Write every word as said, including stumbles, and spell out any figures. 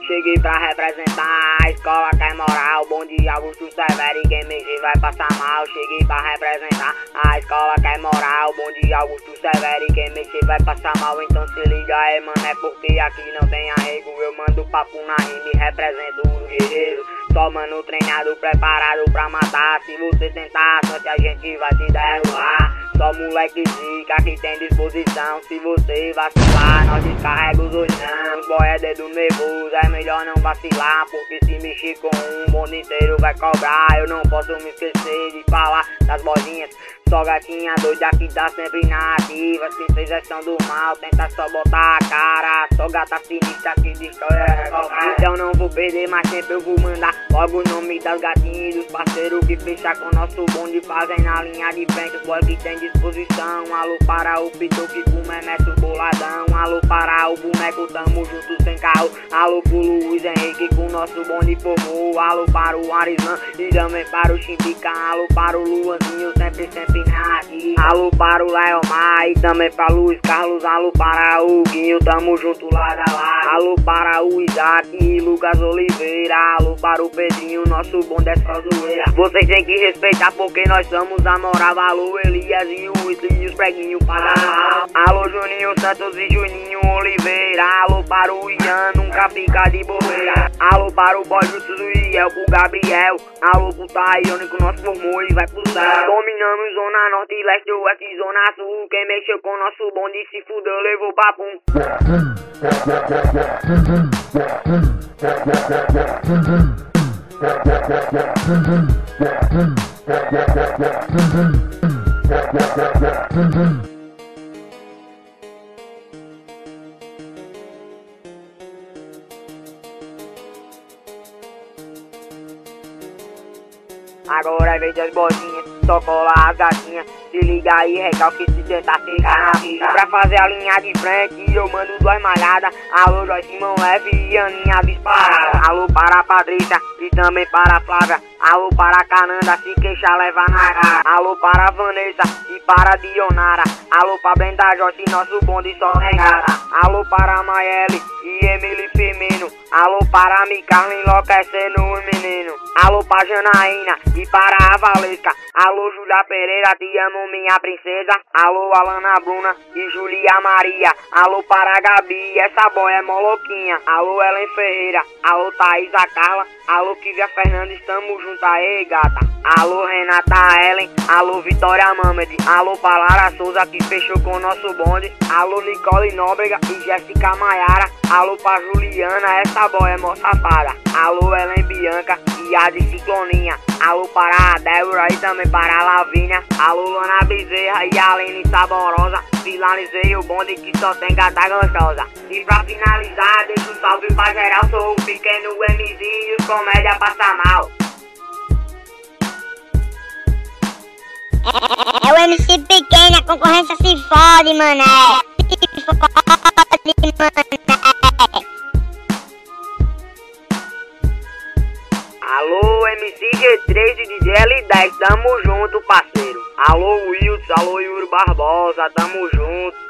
cheguei pra representar a escola que é moral. Bom dia, Augusto Severo, e quem mexer vai passar mal. Cheguei pra representar a escola que é moral. Bom dia, Augusto Severo, e quem mexer vai passar mal. Então se liga aí, mano, é porque aqui não tem arrego. Eu mando papo na rima e represento o guerreiro. Só mano treinado, preparado pra matar. Se você tentar, sorte a gente vai te derrubar. Só moleque zica que tem disposição. Se você vacilar, nós descarrega os olhão. Os boy é dedo nervoso, é melhor não vacilar. Porque se mexer com um, o mundo inteiro vai cobrar. Eu não posso me esquecer de falar das bolinhas. Só gatinha doida que tá sempre na ativa. Se fez gestão do mal, tenta só botar a cara. Só gata sinistra que destrói a revolta. Então não vou perder, mas sempre eu vou mandar logo o nome das gatinhas, dos parceiros que fecham com nosso bonde. Fazem na linha de frente, os boy que tem disposição. Alô para o Pitou que começa o boladão. Alô para o boneco, tamo junto sem carro. Alô pro Luiz Henrique com nosso bonde formou. Alô para o Arizan e também para o Chimbica. Alô para o Luanzinho, sempre, sempre na ativa. Alô para o Leomar e também para Luiz Carlos. Alô para o Guinho, tamo junto lado a lado. Alô para o Isaac e Lucas Oliveira. Alô para o Pedrinho, nosso bonde é só zoeira. Vocês têm que respeitar porque nós somos a moral. Alô Elias e o Wesley e os preguinhos para lá. Alô Juninho Santos e Juninho Oliveira. Alô para o Ian, nunca fica de bobeira. Alô para o Boy Justus e El pro Gabriel. Alô pro Taione que nós formou e vai pro céu. Dominamos zona norte e leste, oeste e zona sul. Quem mexeu com nosso bonde se fudeu, levou papum. Agora é vez das bolinhas, só cola as gatinhas. Se liga aí, recalque se tentar ficar na fila. Pra fazer a linha de frente, eu mando duas malhadas. Alô, Joyce, Simão Leve e Aninha disparada. Alô para a Patrícia e também para a Flávia. Alô para a Cananda, se queixa leva na cara. Alô para a Vanessa e para a Dionara. Alô para Brenda Joyce, nosso bonde só negada. Alô para a Maele e Emily Firmino. Alô para a Micarla enlouquecendo os meninos. Alô para a Janaína e para a Valesca. Alô Júlia Pereira, te amo minha princesa. Alô Alana Bruna e Julia Maria. Alô para a Gabi, essa boia é moloquinha. Alô Ellen Ferreira, alô Thaisa Carla. Alô Kivia Fernandes, tamo junto aí gata. Alô Renata Ellen, alô Vitória Mamed. Alô para Lara Souza que fechou com o nosso bonde. Alô Nicole Nóbrega e Jéssica Maiara. Alô pra Juliana, essa boia é mó safada. Alô Ellen Bianca e a de Cicloninha. Alô para a Débora e também para a Lavínia. Alô Lana Bezerra e a Aline Saborosa. Finalizei o bonde que só tem gata gostosa. E pra finalizar, deixa um salve pra geral. Sou o pequeno M Z e os comédia passa mal. É o M C pequeno, a concorrência se fode, mané. Se fode, mané. Alô, M C G três e D J L dez, tamo junto, parceiro. Alô, Wilson, alô, Yuri Barbosa, tamo junto.